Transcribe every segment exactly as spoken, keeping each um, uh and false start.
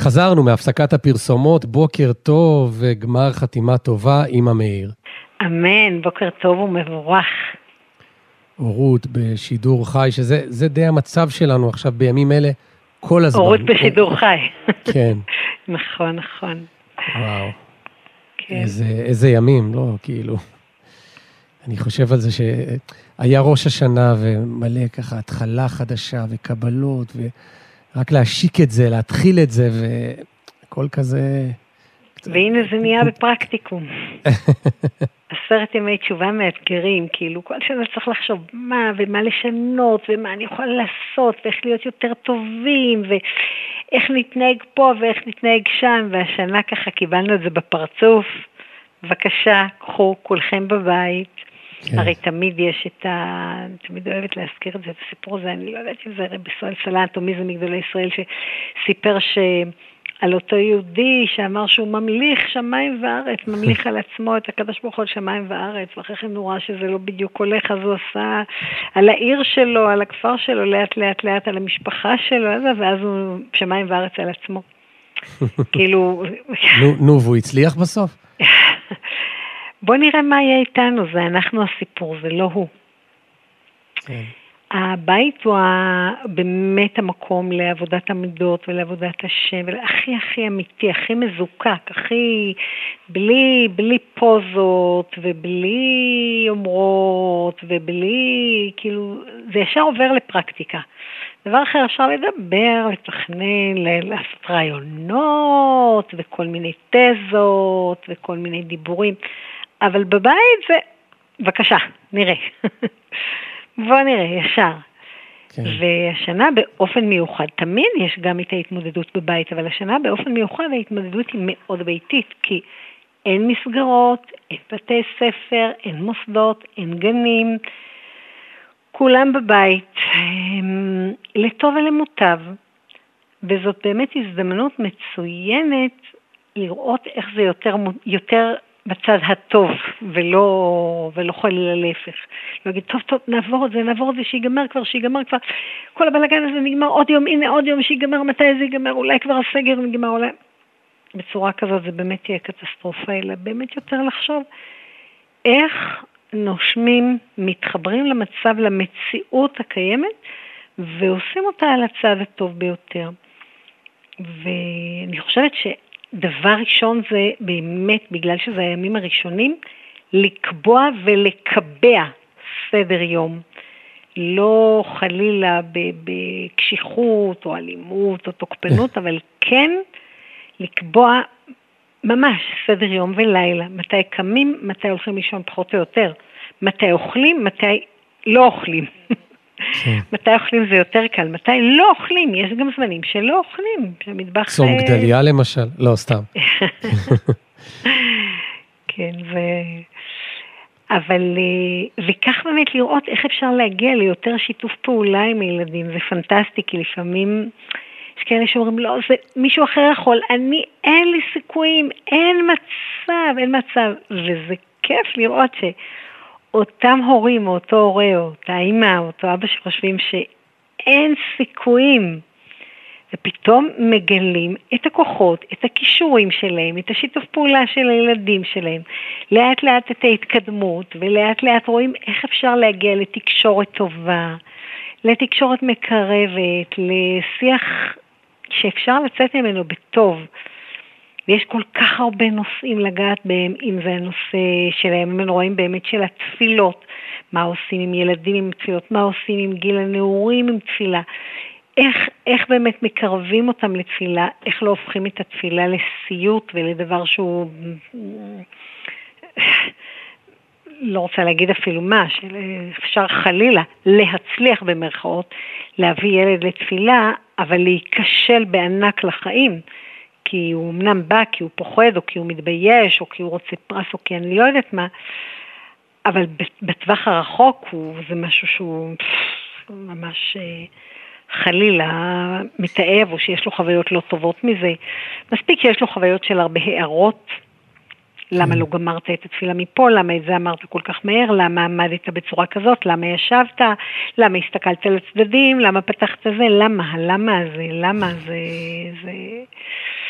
חזרנו מהפסקת הפרסומות, בוקר טוב וגמר חתימה טובה עם המאיר. אמן, בוקר טוב ומבורך. אורות בשידור חי, שזה זה די המצב שלנו עכשיו בימים אלה, כל הזמן. אורות בשידור חי. כן. נכון, נכון. וואו. כן. איזה, איזה ימים, לא, כאילו. אני חושב על זה שהיה ראש השנה ומלא ככה התחלה חדשה וקבלות, ורק להשיק את זה, להתחיל את זה, וכל כזה... והנה זה נהיה בפרקטיקום. עשרת ימי תשובה מאתגרים, כאילו כל שנה צריך לחשוב מה ומה לשנות, ומה אני יכולה לעשות, ואיך להיות יותר טובים, ואיך נתנהג פה ואיך נתנהג שם, והשנה ככה קיבלנו את זה בפרצוף. בבקשה, קחו כולכם בבית. כן. הרי תמיד יש את ה... אני תמיד אוהבת להזכיר את זה, את הסיפור הזה, אני לא יודעת אם זה רבי ישראל סלנט או מי זה מגדולי ישראל, שסיפר ש... על אותו יהודי שאמר שהוא ממליך שמיים וארץ, ממליך על עצמו את הקדוש ברוך הוא שמיים וארץ, ואחרי כן הוא ראה שזה לא בדיוק הולך, אז הוא עשה על העיר שלו, על הכפר שלו, לאט לאט לאט על המשפחה שלו, ואז הוא שמיים וארץ על עצמו. כאילו... נו, והוא הצליח בסוף? בוא נראה מה יהיה איתנו, זה אנחנו הסיפור, זה לא הוא. כן. הבית הוא באמת המקום לעבודת המידות ולעבודת השם, והכי הכי אמיתי, הכי מזוקק, הכי בלי, בלי פוזות ובלי אומרות ובלי, כאילו, זה ישר עובר לפרקטיקה. דבר אחר אפשר לדבר, לתכנן, לעשות רעיונות וכל מיני תזות וכל מיני דיבורים, אבל בבית זה, בבקשה, נראה. בוא נראה, ישר. כן. והשנה באופן מיוחד, תמיד יש גם את ההתמודדות בבית, אבל השנה באופן מיוחד ההתמודדות היא מאוד ביתית, כי אין מסגרות, אין בתי ספר, אין מוסדות, אין גנים, כולם בבית, לטוב ולמוטב, וזאת באמת הזדמנות מצוינת לראות איך זה יותר, יותר בצד הטוב, ולא, ולא חלילה להפך. להגיד, טוב, טוב, נעבור את זה, נעבור את זה, שיגמר כבר, שיגמר כבר. כל הבלגן הזה נגמר עוד יום, הנה עוד יום שיגמר, מתי זה ייגמר, אולי כבר הסגר נגמר, אולי... בצורה כזאת זה באמת תהיה קטסטרופה, אלא באמת יותר לחשוב איך נושמים, מתחברים למצב, למציאות הקיימת, ועושים אותה על הצד הטוב ביותר. ואני חושבת ש... דבר ראשון זה באמת, בגלל שזה הימים הראשונים, לקבוע ולקבע סדר יום. לא חלילה בקשיחות או אלימות או תוקפנות, אבל כן לקבוע ממש סדר יום ולילה. מתי קמים, מתי הולכים לישון פחות או יותר. מתי אוכלים, מתי לא אוכלים. מתי אוכלים זה יותר קל, מתי לא אוכלים, יש גם זמנים שלא אוכלים, שהמטבח... צום גדליה למשל, לא, סתם. כן, ו... אבל, וכך באמת לראות איך אפשר להגיע ליותר שיתוף פעולה עם הילדים, זה פנטסטי, כי לפעמים יש כאלה שאומרים, לא, זה מישהו אחר יכול, אני, אין לי סיכויים, אין מצב, אין מצב, וזה כיף לראות ש... אותם הורים, או אותו הורה, או אותה אימא, או אותו אבא שחושבים שאין סיכויים, ופתאום מגלים את הכוחות, את הכישורים שלהם, את השיתוף פעולה של הילדים שלהם, לאט לאט את ההתקדמות, ולאט לאט רואים איך אפשר להגיע לתקשורת טובה, לתקשורת מקרבת, לשיח שאפשר לצאת ממנו בטוב, ויש כל כך הרבה נושאים לגעת בהם, אם זה הנושא שלהם, הם רואים באמת של התפילות, מה עושים עם ילדים עם תפילות, מה עושים עם גיל הנעורים עם תפילה, איך, איך באמת מקרבים אותם לתפילה, איך לא הופכים את התפילה לסיוט ולדבר שהוא, לא רוצה להגיד אפילו מה, שאפשר חלילה להצליח במרכאות, להביא ילד לתפילה, אבל להיכשל בענק לחיים, כי הוא אמנם בא, כי הוא פוחד, או כי הוא מתבייש, או כי הוא רוצה פרס, או כי אני לא יודעת מה, אבל בטווח הרחוק הוא, זה משהו שהוא ממש חלילה מתאהב, או שיש לו חוויות לא טובות מזה. מספיק שיש לו חוויות של הרבה הערות, למה לא גמרת את התפילה מפה, למה את זה אמרת כל כך מהר, למה עמדת בצורה כזאת, למה ישבת, למה הסתכלת על הצדדים, למה פתחת זה, למה, למה זה, למה זה, זה...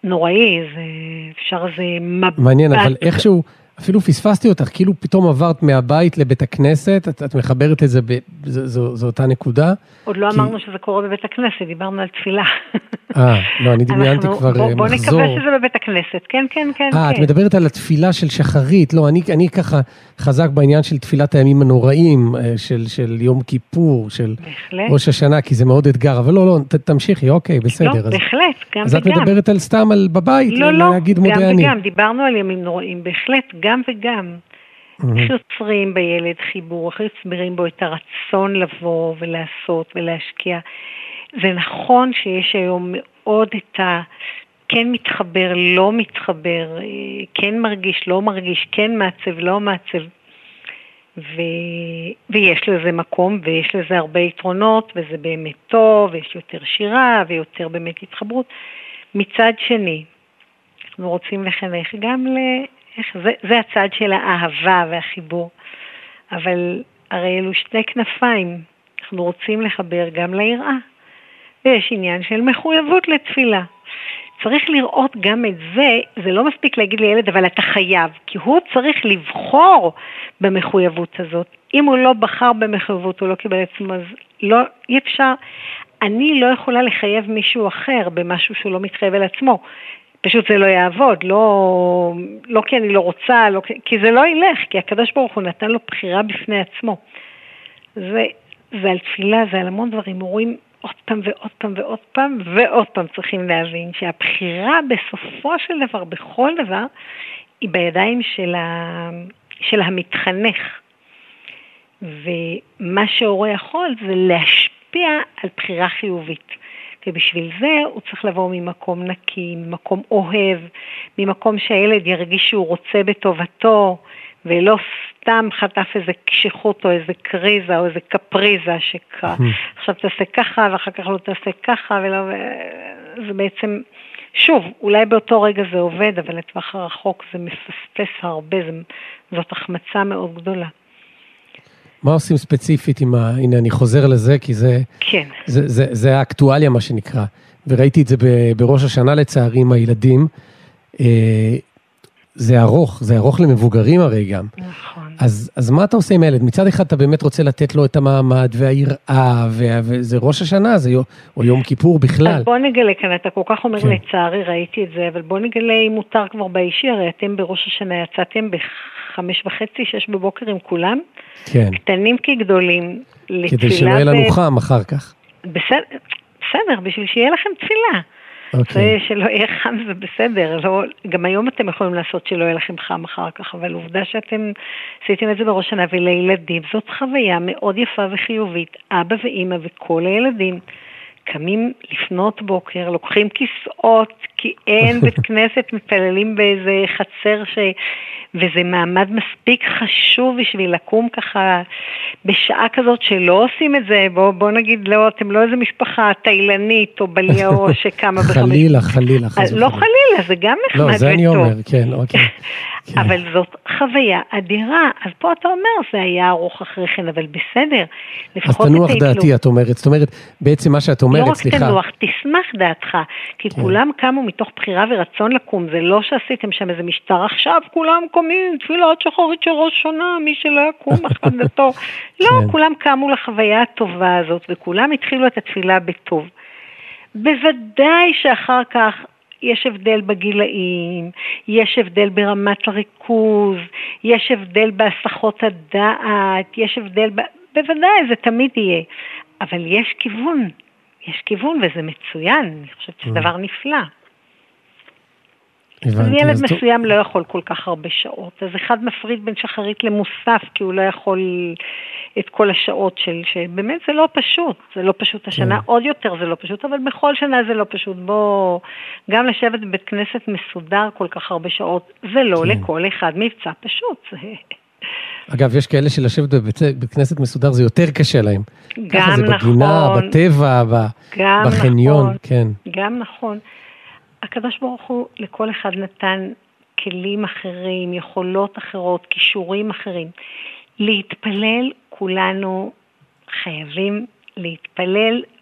נוראי, זה אפשר זה מבט. מעניין, אבל איכשהו, אפילו פספסתי אותך, כאילו פתאום עברת מהבית לבית הכנסת, את, את מחברת את זה, ב, זו, זו, זו אותה נקודה. עוד לא כי... אמרנו שזה קורה בבית הכנסת, דיברנו על תפילה. אה, לא, אני דמיינתי כבר מחזור. בוא, בוא נקווה שזה בבית הכנסת, כן, כן, כן. אה, כן. את מדברת על התפילה של שחרית, לא, אני, אני ככה חזק בעניין של תפילת הימים הנוראים, של, של יום כיפור, של בהחלט. ראש השנה, כי זה מאוד אתגר, אבל לא, לא, ת, תמשיכי, אוקיי, בסדר. לא, אז, בהחלט, גם אז וגם. אז את מדברת על סתם על בבית, לא, לא, להגיד גם מודה אני. וגם, דיברנו על ימים נוראים, בהחלט, גם וגם. איך יוצרים בילד חיבור, איך יוצרים בו את הרצון לבוא ולעשות ולהשקיע. זה נכון שיש היום מאוד את ה... כן מתחבר, לא מתחבר, כן מרגיש, לא מרגיש, כן מעצב, לא מעצב. ו... ויש לזה מקום, ויש לזה הרבה יתרונות, וזה באמת טוב, ויש יותר שירה, ויותר באמת התחברות. מצד שני, אנחנו רוצים לחנך גם ל... איך, זה, זה הצד של האהבה והחיבור, אבל הרי אלו שתי כנפיים, אנחנו רוצים לחבר גם ליראה, ויש עניין של מחויבות לתפילה. צריך לראות גם את זה, זה לא מספיק להגיד לילד, אבל אתה חייב, כי הוא צריך לבחור במחויבות הזאת. אם הוא לא בחר במחויבות, הוא לא קיבל עצמו, אז לא, אי אפשר, אני לא יכולה לחייב מישהו אחר במשהו שהוא לא מתחייב על עצמו. פשוט זה לא יעבוד, לא, לא כי אני לא רוצה, לא, כי זה לא ילך, כי הקדוש ברוך הוא נתן לו בחירה בפני עצמו. זה, זה על תפילה, זה על המון דברים, רואים עוד פעם ועוד פעם ועוד פעם ועוד פעם צריכים להבין שהבחירה בסופו של דבר, בכל דבר, היא בידיים של, ה, של המתחנך. ומה שהורה יכול זה להשפיע על בחירה חיובית. ובשביל זה הוא צריך לבוא ממקום נקי, ממקום אוהב, ממקום שהילד ירגיש שהוא רוצה בטובתו, ולא סתם חטף איזה קשיחות או איזה קריזה או איזה קפריזה שקרה. עכשיו תעשה ככה ואחר כך לא תעשה ככה, ולא... זה בעצם, שוב, אולי באותו רגע זה עובד, אבל לטווח הרחוק זה מפספס הרבה, זאת החמצה מאוד גדולה. מה עושים ספציפית עם ה... הנה, אני חוזר לזה, כי זה... כן. זה, זה, זה האקטואליה, מה שנקרא. וראיתי את זה ב, בראש השנה לצערי עם הילדים. אה, זה ארוך, זה ארוך למבוגרים הרי גם. נכון. אז, אז מה אתה עושה עם הילד? מצד אחד אתה באמת רוצה לתת לו את המעמד והיראה, וזה ראש השנה, זה יום, או יום כיפור בכלל. אז בוא נגלה כאן, אתה כל כך אומר כן. לצערי, ראיתי את זה, אבל בוא נגלה אם מותר כבר באישי, הרי אתם בראש השנה יצאתם בחמש וחצי, שש בבוקר עם כולם. כן. קטנים כגדולים. כדי שלא יהיה לנו ב... חם אחר כך. בסדר, בסדר, בשביל שיהיה לכם תפילה. זה שלא יהיה חם זה בסדר, לא, גם היום אתם יכולים לעשות שלא יהיה לכם חם אחר כך, אבל עובדה שאתם עשיתם את זה בראש שנה, ולילדים זאת חוויה מאוד יפה וחיובית, אבא ואמא וכל הילדים קמים לפנות בוקר, לוקחים כיסאות, כי אין בית כנסת, מתפללים באיזה חצר ש... וזה מעמד מספיק חשוב בשביל לקום ככה בשעה כזאת שלא עושים את זה, בוא, בוא נגיד, לא, אתם לא איזה משפחה תאילנית או בליאו שקמה בחמש. חלילה, חלילה. לא חלילה, זה גם נחמד וטוב. לא, זה אני אומר, כן, אוקיי. אבל זאת חוויה אדירה, אז פה אתה אומר, זה היה ארוך אחרי כן, אבל בסדר. אז תנוח דעתי, את אומרת, זאת אומרת, בעצם מה שאת אומרת, סליחה. לא רק תנוח, תשמח דעתך, כי כולם קמו מתוך בחירה ורצון לקום, זה לא שעשיתם שם איזה משטר, עכשיו כולם קומים, תפילת שחרית של ראש שנה, מי שלא יקום, החדתו. לא, כולם קמו לחוויה הטובה הזאת, וכולם התחילו את התפילה בטוב. בוודאי שאחר כך, יש הבדל בגילאים, יש הבדל ברמת הריכוז, יש הבדל בהסחות הדעת, יש הבדל, ב... בוודאי זה תמיד יהיה, אבל יש כיוון, יש כיוון וזה מצוין, אני חושבת שזה דבר נפלא. אז ילד מסוים לא יכול כל כך הרבה שעות, אז אחד מפריד בין שחרית למוסף, כי הוא לא יכול את כל השעות של, שבאמת זה לא פשוט, זה לא פשוט השנה, עוד יותר זה לא פשוט, אבל בכל שנה זה לא פשוט, בוא, גם לשבת בבית כנסת מסודר כל כך הרבה שעות, זה לא לכל אחד מבצע פשוט. אגב, יש כאלה שלשבת בבית כנסת מסודר, זה יותר קשה להם. גם נכון. זה בגינה, בטבע, בחניון, כן. גם נכון. הקדוש ברוך הוא לכל אחד נתן כלים אחרים, יכולות אחרות, כישורים אחרים. להתפלל, כולנו חייבים להתפלל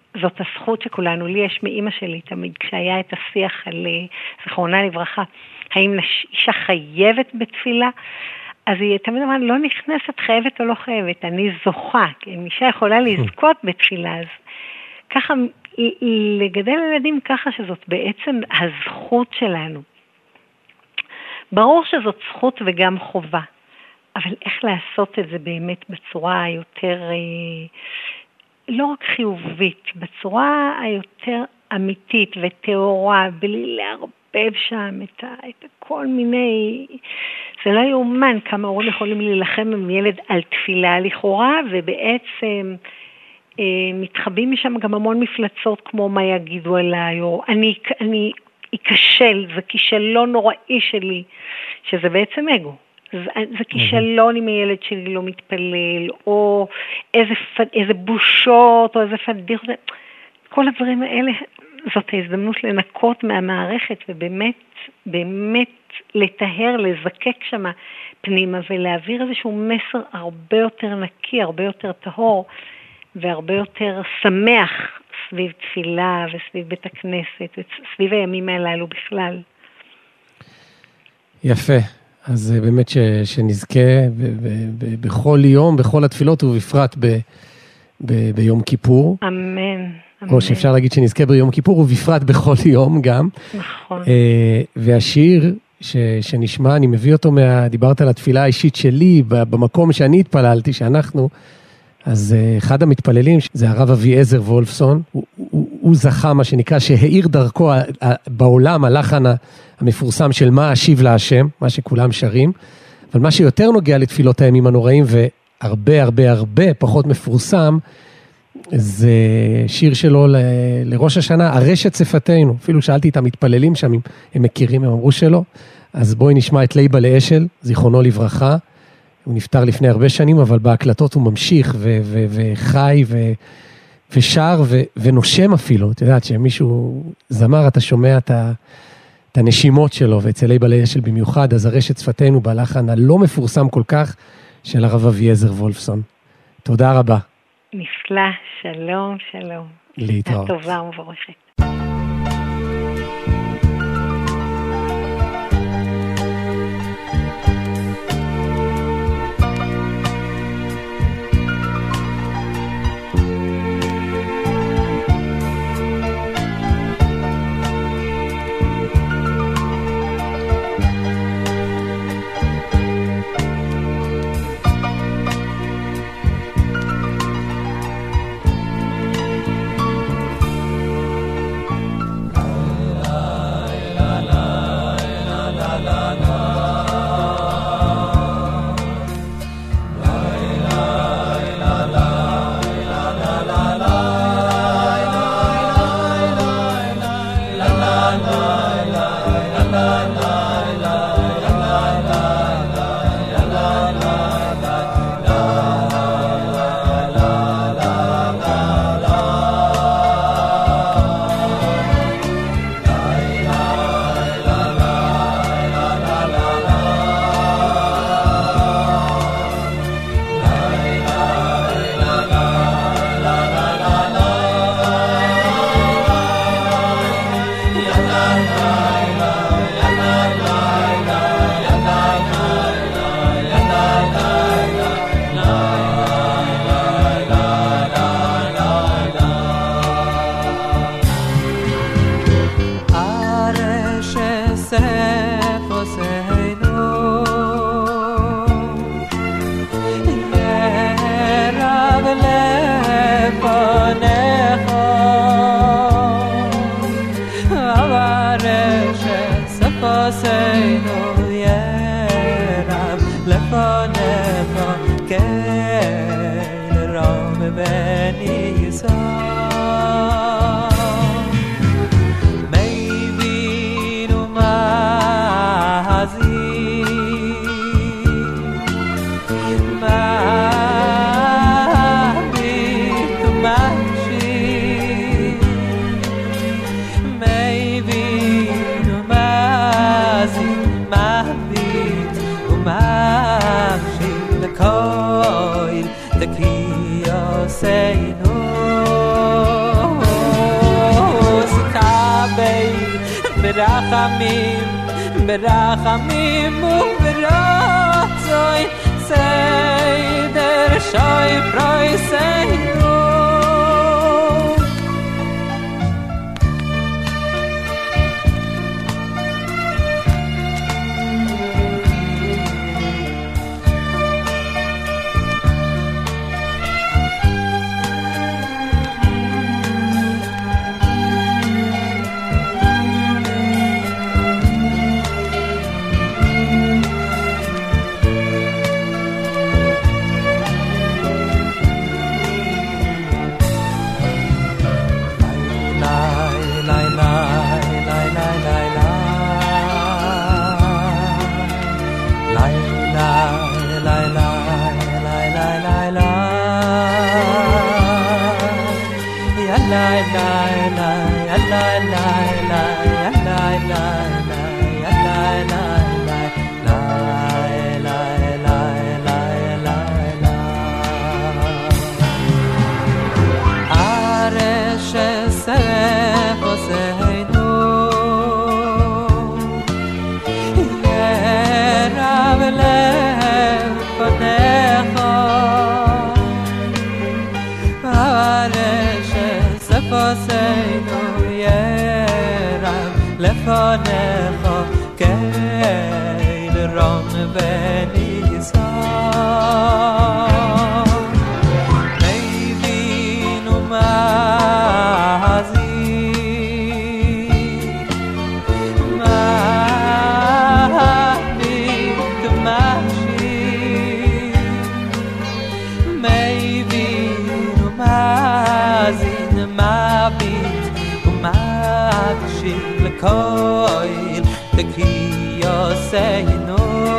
זאת הזכות שכולנו, לי יש מאמא שלי תמיד, כשהיה את השיח על זכרונה לברכה, האם אישה חייבת בתפילה, אז היא תמיד אמרה, לא נכנסת חייבת או לא חייבת, אני זוכה, כי אם אישה יכולה לזכות בתפילה, אז ככה, לגדל ילדים ככה שזאת בעצם הזכות שלנו. ברור שזאת זכות וגם חובה, אבל איך לעשות את זה באמת בצורה היותר, לא רק חיובית, בצורה היותר אמיתית וטהורה, בלי להרבב שם את, את כל מיני, זה לא יאומן כמה הורים יכולים להילחם עם ילד על תפילה לכאורה, ובעצם אה, מתחבאים משם גם המון מפלצות כמו מה יגידו עליי, או אני, אני אכשל, זה כישלון נוראי שלי, שזה בעצם אגו. זה, זה כישלון אם הילד שלי לא מתפלל, או איזה, איזה בושות, או איזה פדיחות, כל הדברים האלה, זאת ההזדמנות לנקות מהמערכת, ובאמת, באמת לטהר, לזקק שם פנימה, ולהעביר איזשהו מסר הרבה יותר נקי, הרבה יותר טהור, והרבה יותר שמח סביב תפילה, וסביב בית הכנסת, וסביב הימים הללו בכלל. יפה. אז באמת ש, שנזכה ב, ב, ב, בכל יום, בכל התפילות, ובפרט ב, ב, ביום כיפור. אמן. או שאפשר להגיד שנזכה ביום כיפור, ובפרט בכל יום גם. נכון. והשיר ש, שנשמע, אני מביא אותו מה, דיברת על התפילה האישית שלי, במקום שאני התפללתי, שאנחנו, אז אחד המתפללים, זה הרב אביעזר וולפסון, הוא, הוא, הוא זכה מה שנקרא, שהאיר דרכו בעולם, הלחן המפורסם של מה אשיב להשם, מה שכולם שרים, אבל מה שיותר נוגע לתפילות הימים הנוראים, והרבה הרבה הרבה פחות מפורסם, זה שיר שלו ל, לראש השנה, הרשת שפתנו, אפילו שאלתי את המתפללים שם, אם הם מכירים, הם אמרו שלא, אז בואי נשמע את לייבה לאשל, זיכרונו לברכה, הוא נפטר לפני הרבה שנים, אבל בהקלטות הוא ממשיך ו- ו- וחי ו- ושר ו- ונושם אפילו. אתה יודעת שמישהו זמר, אתה שומע את, ה- את הנשימות שלו, ואצל לייבה לאשל במיוחד, אז הרשת שפתנו בלחן הלא מפורסם כל כך של הרב אביעזר וולפסון. תודה רבה. נפלא, שלום, שלום. להתראות. טובה ומבורכת. The key, say no. ברחמים ברחמים וברצון סדר שוי פרויסנו לפניך כלרון וניסן מבין ומאזין מביט ומקשיב מבין ומאזין מביט ומקשיב לכל תקיוסנו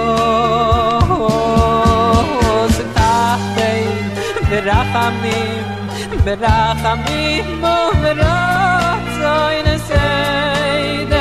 סקחתם ברחמים ברחמים וברצון סדר